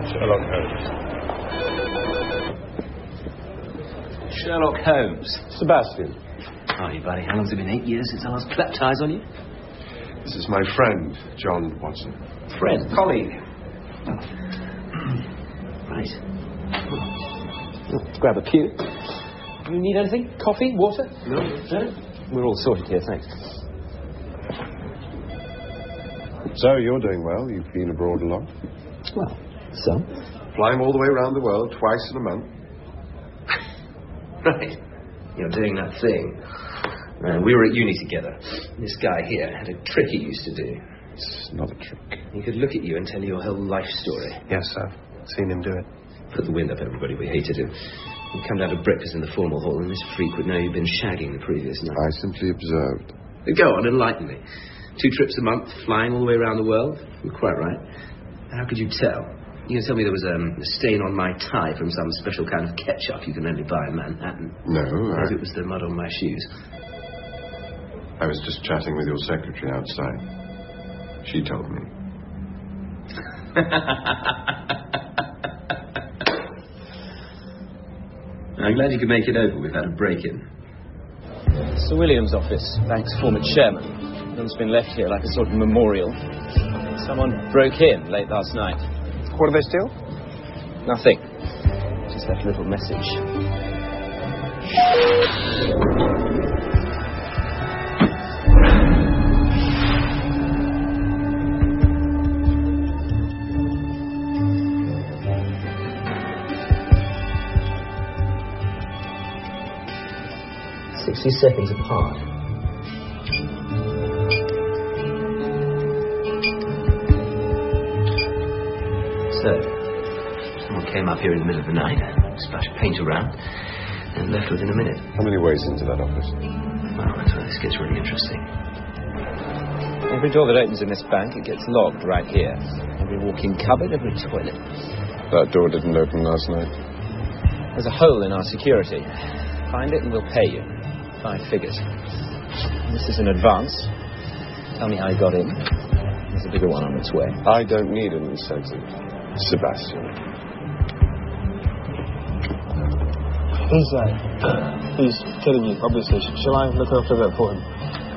Sherlock Holmes. Sherlock Holmes. Sebastian. Hi, buddy. How long's it been? 8 years since I last clapped eyes on you? This is my friend, John Watson. Friend? Colleague. Right. Let's grab a pew. You need anything? Coffee? Water? No. We're all sorted here, thanks. So, you're doing well. You've been abroad a lot. Well, so? Flying all the way around the world twice in a month. Right. You're doing that thing. We were at uni together. This guy here had a trick he used to do. It's not a trick. He could look at you and tell you your whole life story. Yes, I've seen him do it. Put the wind up everybody. We hated him. He'd come down to breakfast in the formal hall, and this freak would know you'd been shagging the previous night. I simply observed. Go on, enlighten me. 2 trips a month, flying all the way around the world? You're quite right. How could you tell? You can tell me there was a stain on my tie from some special kind of ketchup you can only buy in Manhattan. No, Or if it was the mud on my shoes. I was just chatting with your secretary outside. She told me. I'm glad you could make it over. We've had a break-in. Sir William's office, bank's former chairman. It's been left here like a sort of memorial. Someone broke in late last night. What did they steal? Nothing. Just left a little message. 60 seconds apart. So, someone came up here in the middle of the night, splashed paint around, and left within a minute. How many ways into that office? Well, that's where this gets really interesting. Every door that opens in this bank, it gets logged right here. Every walk-in cupboard, every toilet. That door didn't open last night. There's a hole in our security. Find it and we'll pay you. 5 figures. This is in advance. Tell me how you got in. There's a bigger one on its way. I don't need an incentive, Sebastian. He's killing you, obviously. Shall I look after that for him?